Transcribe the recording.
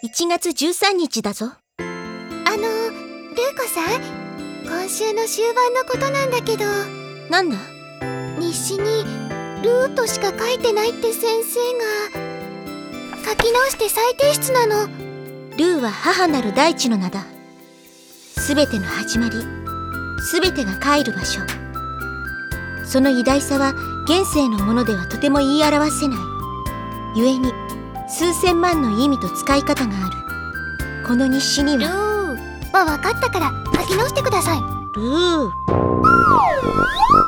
1月13日だぞ。 ルーコさん、今週の終盤のことなんだけど。 なんだ？ 日誌にルーとしか書いてないって先生が。書き直して再提出なの。 ルーは母なる大地の名だ。すべての始まり、すべてが帰る場所。その偉大さは現世のものではとても言い表せない。故に数千万の意味と使い方がある。この日誌には。 ルーは分かったから書き直してください。 ルー。